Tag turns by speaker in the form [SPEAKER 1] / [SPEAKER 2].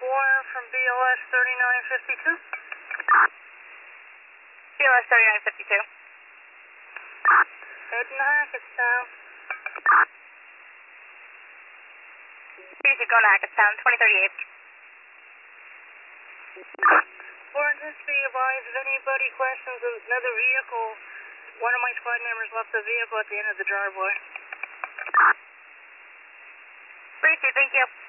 [SPEAKER 1] wire from BLS 3952.
[SPEAKER 2] BLS 3952.
[SPEAKER 1] Heading to Hackettstown.
[SPEAKER 2] Please go to Hackettstown, 2038.
[SPEAKER 1] Lauren, just be advised if anybody questions another vehicle, one of my squad members left the vehicle at the end of the driveway.
[SPEAKER 2] Appreciate it, thank you.